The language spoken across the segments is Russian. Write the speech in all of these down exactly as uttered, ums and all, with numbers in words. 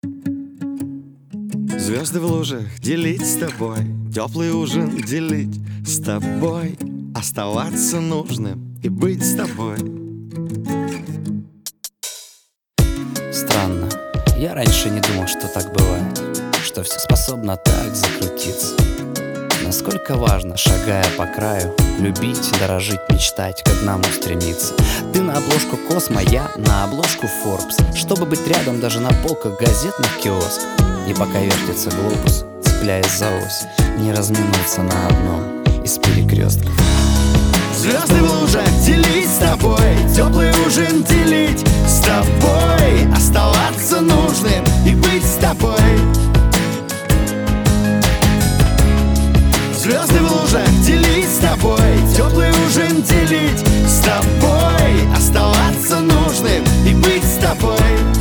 Звезды в лужах делить с тобой, теплый ужин делить с тобой, оставаться нужным и быть с тобой. Странно, я раньше не думал, что так бывает, что все способно так закрутиться. Насколько важно, шагая по краю, любить, дорожить, мечтать, к одному стремиться. Ты на обложку Космо, я на обложку Forbes, чтобы быть рядом даже на полках газетных киосков. И пока вертится глобус, цепляясь за ось, не разминуться на одном из перекрестков. Звезды в лужах делить с тобой, теплый ужин делить с тобой, оставаться нужным и быть с тобой. Звезды в лужах делить с тобой, теплый ужин делить с тобой, оставаться нужным и быть с тобой.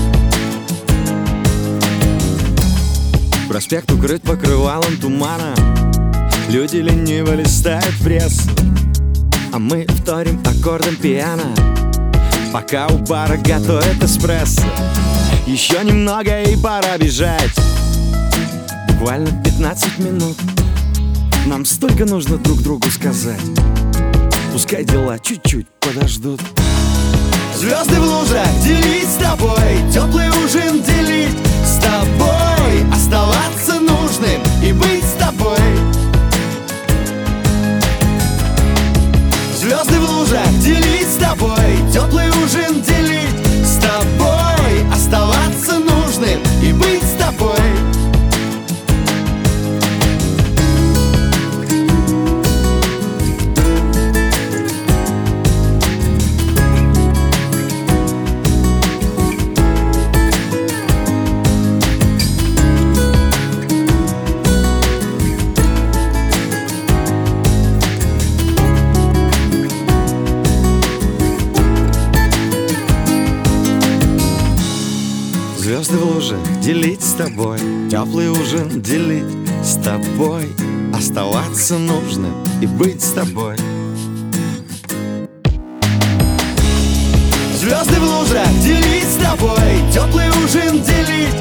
Проспект укрыт покрывалом тумана, люди лениво листают прессу, а мы вторим аккордом пиано, пока у бара готовят эспрессо. Еще немного и пора бежать, буквально пятнадцать минут. Нам столько нужно друг другу сказать, пускай дела чуть-чуть подождут. Звезды в лужах делить с тобой, теплый ужин делить с тобой, оставаться нужным и быть с тобой. Звезды в лужах делить с тобой, теплый ужин делить с тобой, оставаться нужным и быть с тобой. Звезды в лужах делить с тобой, теплый ужин делить с тобой, оставаться нужным и быть с тобой. Звезды в лужах делить с тобой, теплый ужин делить